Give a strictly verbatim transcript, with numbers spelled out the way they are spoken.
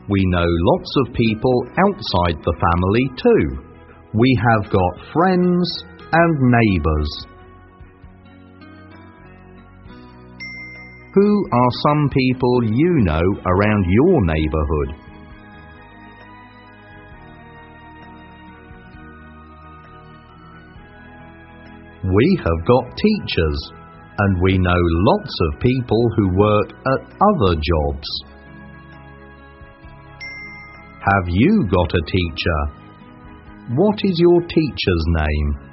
We know lots of people outside the family too. We have got friends and neighbours. Who are some people you know around your neighbourhood? We have got teachers, and we know lots of people who work at other jobs. Have you got a teacher? What is your teacher's name?